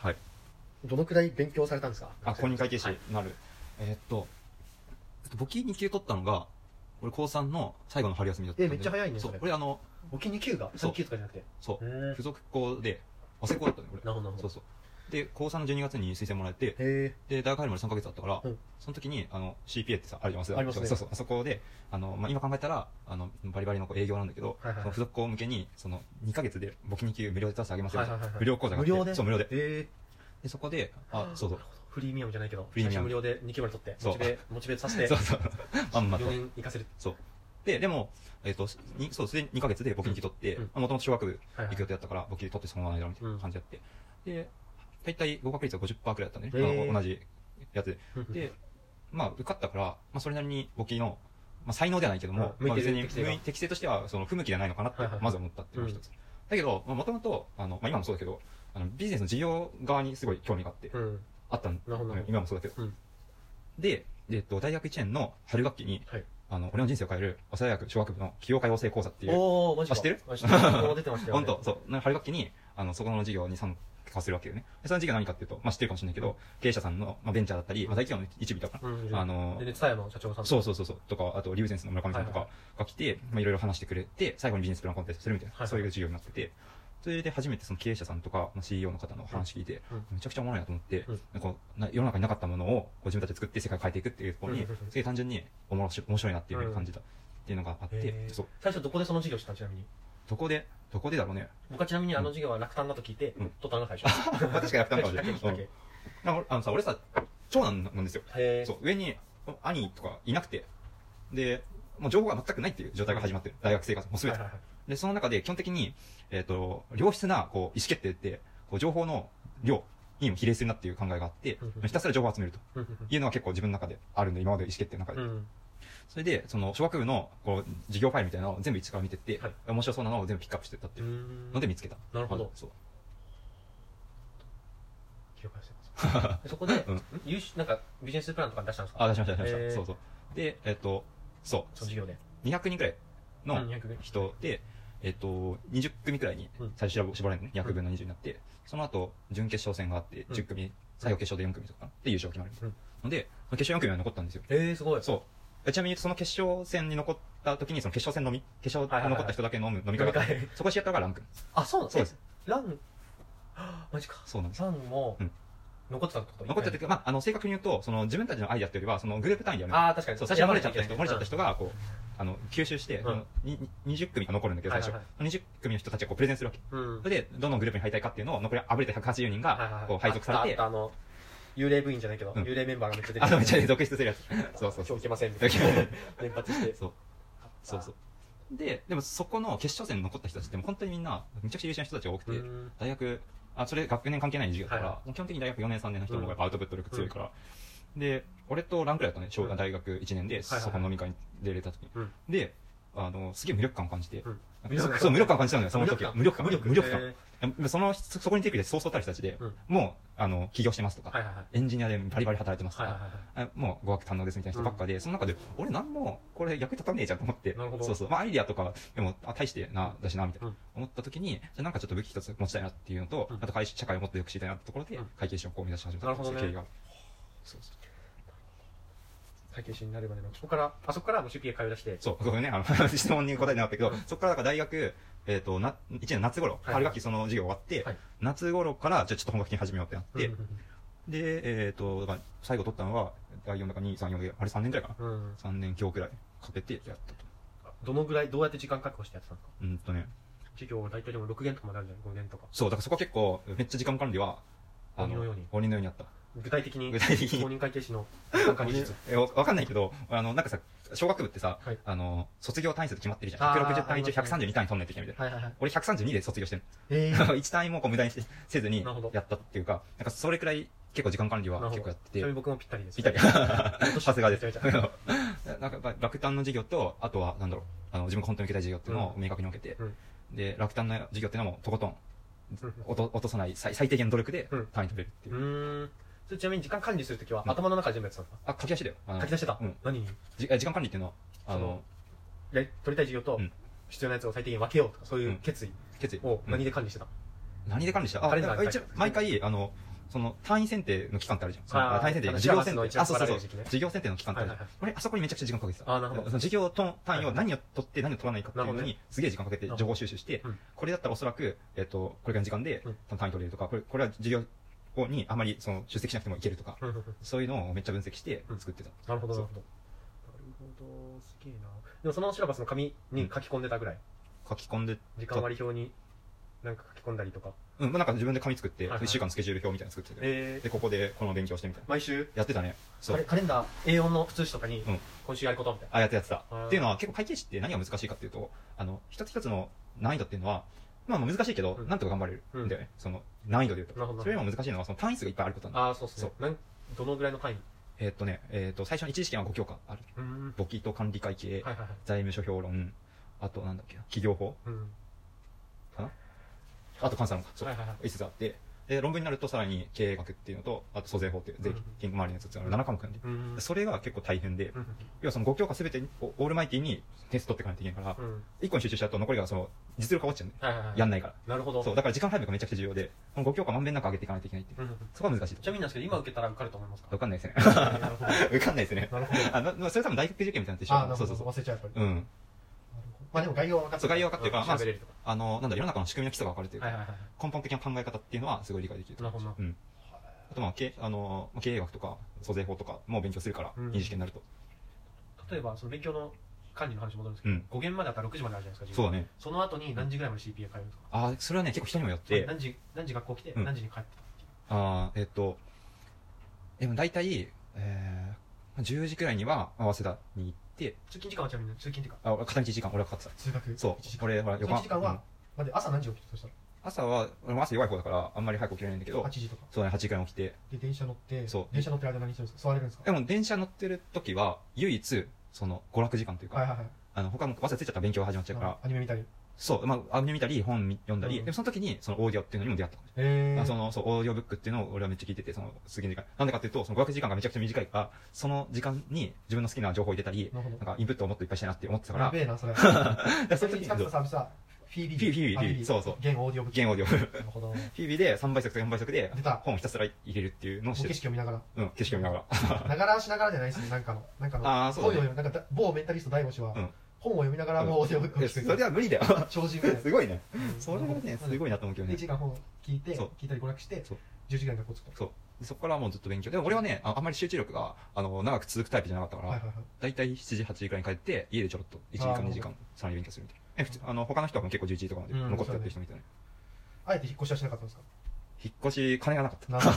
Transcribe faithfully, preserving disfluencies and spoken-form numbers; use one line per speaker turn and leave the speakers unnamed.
はい。
どのくらい勉強されたんですか？
あ、公認会計士になる。はい、えー、っと、簿記に級取ったのが、俺高さんの最後の春休みだったんで。
え、めっちゃ早いね。
そう、俺あの、
簿記に級がさん級とかじゃなくて。
そう。付属校で、早稲校だったね、俺。
なるほど、なるほど。
そうそう。で、高さんのじゅうにがつに推薦もらえて、
へ
で、大学入るまでさんかげつあったから、うん、その時に、あの、シーピーエー ってさ、ありますよ。ありますね。そうそう。あそこで、あの、まあ、今考えたら、あの、バリバリの営業なんだけど、はいはい、その付属校向けに、その、にかげつで簿記に級無料で出してあげますよ。はいはいはい、無料講座があって。無料でそう、無料で。へで、そこで、あ、そうそう。
フリーミアムじゃないけど、
フリーミアム。
無料でに級まで取って、モチベ、モチベさせて、
そうそう。まんまと。
よねん行かせる。
そう。で、でも、えっと、に、そう、それでにかげつで簿記に級取って、もともと小学部行く予定だったから、簿記取ってそのままやろうみたいな感じでやって。で、大体合格率は ごじゅっパーセント くらいだったね。同じやつで。で、まあ、受かったから、まあ、それなりに簿記の、まあ、才能ではないけども、まあ、別に適性としては、その、不向きじゃないのかなって、まず思ったっていうのが一つ。だけど、もともと、あの、まあ、今もそうだけど、あの、ビジネスの事業側にすごい興味があって、あったんだ。今もそうだけど。で、えっと、大学いちねんの春学期に、あの、俺の人生を変える、早稲田大学小学部の起業家養成講座っていう。
おー、マジか。
知ってる？
知ってる。出てましたよ。
本当、そう。春学期に、あの、そこの授業に参加するわけよね。その授業何かっていうと、まあ知ってるかもしれないけど、経営者さんの、まあベンチャーだったり、まあ大企業の一部だから、あの、
で、ツタヤの社長さん
そうそうそう、とか、あと、リュウゼンスの村上さんとかが来て、まあいろいろ話してくれて、最後にビジネスプランコンテストするみたいな、そういう授業になってて、それで初めてその経営者さんとか、シーイーオー の方の話聞いて、めちゃくちゃおもろいなと思って、こう世の中になかったものを自分たちで作って世界を変えていくっていうところに、すげえ単純に面白いなっていうふうに感じたっていうのがあって、
そう。最初どこでその授業したの？ちなみに。
どこで、どこでだろうね。
僕はちなみにあの授業は楽単だと聞いて、取ったのが最初。
確かに楽単かもしれない。あのさ、俺さ、長男なんですよ。そう、上に兄とかいなくて、で、もう情報が全くないっていう状態が始まってる。大学生活もすべて。で、その中で基本的に、えっと、良質な、こう、意思決定って、こう、情報の量にも比例するなっていう考えがあって、ひたすら情報を集めるというのは結構自分の中であるんで、今まで意思決定の中で。それで、その、小学部の、こう、授業ファイルみたいなのを全部一から見てって、面白そうなのを全部ピックアップしてったっていうので見つけた。
なるほど。
そう。
記憶してます。そこで、優秀、なんか、ビジネスプランとか出したんですか？
あ、出しました、出しました。そうそう。で、えっと、そう。
その授業で。
にひゃくにんくらいの人で、えっと、にじゅっくみくらいに最初絞られるのね。にひゃくぶんのにじゅうになって、その後、準決勝戦があって、じゅっくみ、最後決勝でよんくみとかで優勝が決まる。ので、決勝よんくみは残ったんですよ。
ええ、すごい。
そう。ちなみにその決勝戦に残った時に、その決勝戦のみ、決勝に残った人だけ飲む飲み会があって、そこしやったのがラン君。
あ、そうなん
そうです。
ラン、マジか。
そうなんです。
ランも、残ってたってこと？
残ってたっていうか、まあ、あの、正確に言うと、その、自分たちのアイデアっていうよりは、その、グループ単位でやる。
ああ、確かに。
そう、最初漏れちゃった人、漏れちゃった人が、こう、あの、吸収して、にじゅっくみが残るんだけど、最初。にじゅっくみの人たちがこう、プレゼンするわけ。それで、どのグループに入りたいかっていうのを、残りあぶれたひゃくはちじゅうにんが、こう、配属されて。
あの、幽霊部員じゃないけど、幽霊メンバーがめっちゃ出て
る。あ、めっちゃ続出するやつ。そうそう。
今日受けませんみたいな。連発して。
そう。そうそう。で、でもそこの決勝戦に残った人たちって本当にみんな、めちゃくちゃ優秀な人たちが多くて、大学、あ、それ学年関係ない授業だから、基本的に大学よねんさんねんの人の方がやっぱアウトプット力強いから。で、俺とランクライだったね、小大学いちねんで、そこの飲み会に出れた時に。で、あの、すげえ無力感を感じて、そう、無力感を感じたんだよ、その時は。無力感、無力感。その、そこに出てくるそうそうたる人たちで、もう、あの、起業してますとか、エンジニアでバリバリ働いてますとか、もう語学堪能ですみたいな人ばっかで、その中で、俺なんも、これ役立たねえじゃんと思って、そうそう、まあアイディアとか、でも、大してな、だしな、みたいな、思った時に、じゃあなんかちょっと武器一つ持ちたいなっていうのと、あと社会をもっと良く知りたいなってところで、会計士をこう目指し始めたっていう経緯が。そうそう。
会計士になるまでの、そこから、あそこからもう シーピーエー 通い出して。
そう、そうね、あの、質問に答えなかったけど、そこから大学、えっと、な、いちねん夏頃、春学期その授業終わって、夏頃から、じゃあちょっと本格的に始めようってなって、で、えっと、最後取ったのは、だいよんだかに、さん、よんで、あれさんねんくらいかな。さんねん強くらいかけてやったと。
どのぐらい、どうやって時間確保してやってたんですか？
うんとね。
授業大体でもろく限とかまであるじゃん、ご限とか。
そう、だからそこ結構、めっちゃ時間管理は、
鬼のように。
鬼のようにやった。
具体的に、
具体的に。
公認会計士の時間管理術。
え、わかんないけど、あの、なんかさ、小学部ってさ、あの、卒業単位数って決まってるじゃん。ひゃくろくじゅう単位中ひゃくさんじゅうに単位取んないといけないみたいな。俺ひゃくさんじゅうにで卒業してる。えー、いち単位もこう無駄にせずにやったっていうか、なんかそれくらい結構時間管理は結構やってて。
ちなみに僕もぴったりです。
ぴったり。さすがです。なんか楽単の授業と、あとは、なんだろう、あの、自分が本当に受けたい授業っていうのを明確に分けて、で、楽単の授業っていうのはもうとことん、落とさない最低限努力で単位取れるっていう。
それちなみに時間管理するときは頭の中で全部やってたんですか？
あ、書き出しだよ。
書き出してた？何に？
時間管理っていうのは、あの、
取りたい授業と必要なやつを最低限分けようとか、そういう決意を何で管理してた？
何で管理した？あ、毎回、あの、 その単位選定の期間ってあるじゃん。そ
あー
の単位選定
あの
授業選定。あ、
シラバスの一番
そうそうそう。
配られる時期ね
授業選定の期間ってあるじゃん。
はいはい
俺、あそこにめちゃくちゃ時間かけてた。
あーなるほど
その授業と単位を何を取って何を取らないかっていうの
なるほど
に、すげえ時間かけて情報収集して
うん、
これだったらおそらく、えっと、これぐらいの時間で
うん
単位取れるとか、これ、これは授業にあまりその出席しなくてもいけるとか、
うんうんうん
そういうのをめっちゃ分析して作ってた。
なるほどなるほどなるほどすげえな。でもそのシラバスの紙に書き込んでたぐらい、
書き込んで、
時間割表になんか書き込んだりとか。
うん、まあなんか自分で紙作って、
はいはい
いっしゅうかんのスケジュール表みたいなの作ってて、
え
で、ここでこの勉強してみたいな。
毎週
やってたね。そう。
カレカレンダー エーよん の普通紙とかに
うん
今週やることみたいな。
あ、やってやってた。
あー
っていうのは結構会計士って何が難しいかっていうと、あの、一つ一つの難易度っていうのは、まあまあ難しいけど、
うん
なんとか頑張れるんだよね。その、難易度で言うと。
なるほど
それよりも難しいのは、その単位数がいっぱいあることなんだ。
ああそうっすね。なんどのぐらいの単位？
えーっとね、えーっと、最初の一次試験はご教科ある。
うーん
簿記と管理会計、
はいはいはい。
財務諸表論、あとなんだっけな、企業法
うん
かなあと監査論か。そう。
はいはいはい。
いつつあって、で、論文になるとさらに経営学っていうのと、あと租税法っていう税金周りのやつっていうのがななかもくなんで。
うん
それが結構大変で、
うん
要はそのご教科すべてオールマイティにテスト取っていかないといけないから、
うん
いっこに集中しちゃうと残りがその実力が落ちちゃうんだよ。
はいはいはい。
やんないから。
なるほど。
そう、だから時間配分がめちゃくちゃ重要で、このご教科まんべんなく上げていかないといけないっていう。
うんうん
そこは難しいと
ちなみになんですけど今受けたら受かると思いますか？
わかんないですね。
えーなるほど。
わかんないですね。
なるほど。
あの、まあそれ多分大学受験みたいなのと一緒
ああなるほど。
そうそうそう。
忘れちゃうやっぱり。
うん。
なるほどまあでも概要は分かって
そう概要は分かってるから
うん喋れるとか。
あの、なんだ、世の中の仕組みの基礎が分かるというか、
はいはいはい。
根本的な考え方っていうのはすごい理解できると
なるほど。
うん。あとまあ、経あの、まあ経営学とか、租税法とかも勉強するから、
うん
二次試験になると。
例えばその勉強の管理の話戻るんですけど、
うん
ご限まであったらろくじまであるじゃないですか。
そうだね。
その後に何時ぐらいまで シーピーエー 通うんですか？
ああ、それはね、結構人にもよって、
何時何時学校来て
うん
何時に帰ってたっていう。
ああ、えっと、でも大体、えー、じゅうじくらいには、早稲田に行って、
通勤時間はちなみに通勤っていうか
あ、片道いちじかん、俺はかかってた。
通学
そう
いちじ。かん
俺、ほら、
そのいちじかん
うん
は、まで朝何時起きてとしたら
朝は、俺も朝弱い方だから、あんまり早く起きれないんだけど
は、ちじとか
そうね、はちじくらいに起きて、
で電車乗って
そう
電車乗ってる間何してるんですか？座れるんですか？
でも電車乗ってる時は、唯一、その、娯楽時間というか、
はいはいはい。
あの、他の、朝ついちゃったら勉強が始まっちゃうから、
アニメ見たり。
そう、まあ、アニメ見たり、本見読んだり、
うん
でもその時に、そのオーディオっていうのにも出会ったかもし
へ
れない。
え。
あその、そう、オーディオブックっていうのを俺はめっちゃ聞いてて、その、すげえ時間。なんでかっていうと、その語学時間がめちゃくちゃ短いから、その時間に自分の好きな情報を入れたり、
なるほど。
なんかインプットをもっといっぱいしたいなって思ってたから、
やべえなそれ。
でその時に
使ってたサービスはフィービー。
フィービーフィービー
あ
フィービーそうそう
現オーディオブック。
現オーディオ。フ
なるほど。
ィービーでさんばい速とよんばい速で
出た
本をひたすら入れるっていうのをして
景
る。
色を見ながら。
うん、景色を見ながら。
ながらしながらじゃないですね、なんかの。なんかの。
あーそうだね
本を読むなんかだ某メンタリスト大悟氏は
うん、
本を読みながらもうオーディオブックを
え
聞く。
それは無理だよ。
超人みたいな。
すごいね。
うん
それはね、すごいなと思うけど
で、
ね
いち。じかん本聞いて、
そう
聞いたり娯楽して
そう、
じゅうじぐらいに学校着くと。
そう。でそこからもうずっと勉強。でも俺はね、ああんまり集中力が、あの、長く続くタイプじゃなかったから、
はいはいはい。
だいたいしちじ、はちじくらいに帰って、家でちょろっといちじかん、にじかん、さらに勉強するみたいな。え、普通、あの、他の人は結構じゅういちじとかまで
うん
残ってやってる人みたいな。
あえて引っ越しはしなかったんですか？
引っ越し、金がなかった。
なるほ